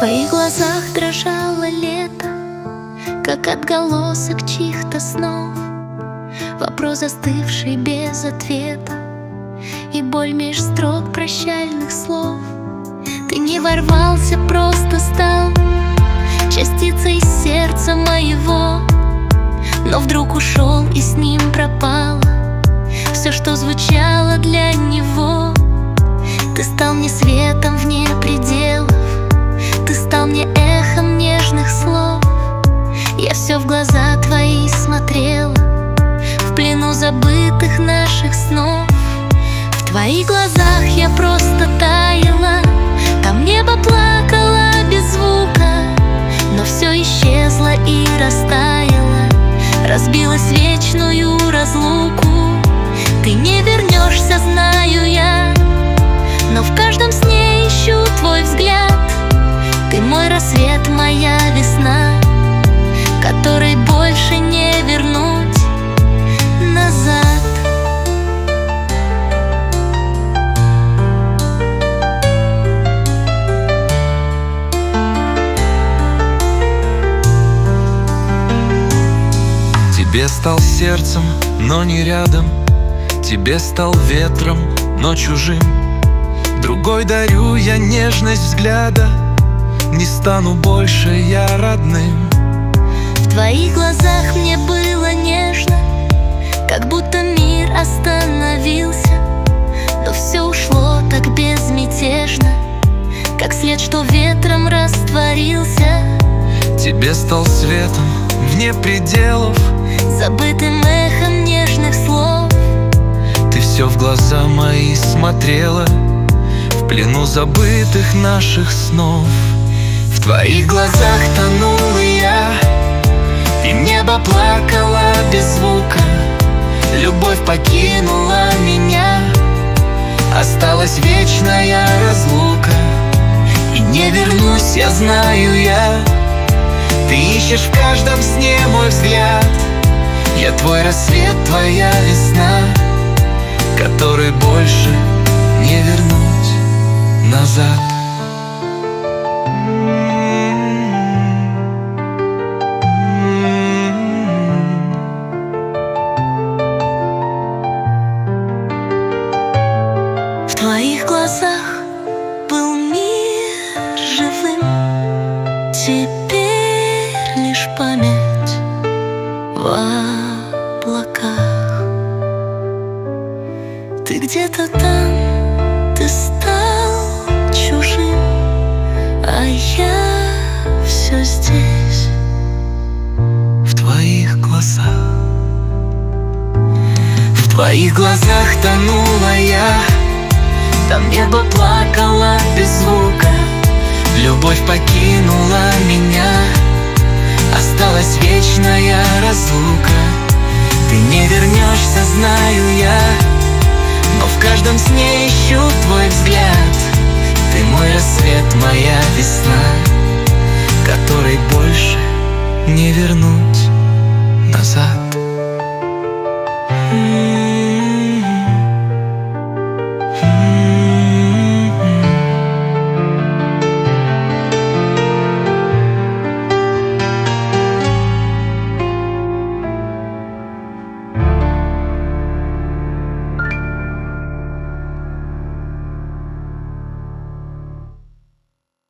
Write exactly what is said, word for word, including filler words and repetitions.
твоих глазах дрожало лето, как отголосок чьих-то снов. Вопрос, застывший без ответа, и боль меж строк прощальных слов. Ты не ворвался, просто стал частицей сердца моего, но вдруг ушел, и с ним пропало все, что звучало для него. Ты стал мне светом вне пределов, ты стал мне эхом нежных слов. Я все в глаза твои смотрела, в плену забытых наших снов. В твоих глазах я просто таяла, там небо плакало без звука, но все исчезло и растаяло, разбилось в вечную разлуку. Ты не вернешься, знаю я, но в каждом сне ищу твой взгляд. Ты мой рассвет, моя весна, которой больше не вернуть назад. Тебе стал сердцем, но не рядом, тебе стал ветром, но чужим. Другой дарю я нежность взгляда, не стану больше я родным. В твоих глазах мне было нежно, как будто мир остановился, но все ушло так безмятежно, как след, что ветром растворился. Тебе стал светом вне пределов, забытым эхом нежных слов. Ты все в глаза мои смотрела, в плену забытых наших снов. В твоих глазах тонул я, и небо плакало без звука. Любовь покинула меня, осталась вечная разлука. И не вернусь, я знаю я, ты ищешь в каждом сне мой взгляд. Я твой рассвет, твоя весна, который больше не вернуть назад. В твоих глазах был мир живым, теперь лишь память в облаках. Ты где-то там, ты стал чужим, а я все здесь, в твоих глазах. В твоих глазах тонула я, там небо плакало без звука. Любовь покинула меня, осталась вечная разлука. Ты не вернешься, знаю я, но в каждом сне ищу твой взгляд. Ты мой рассвет, моя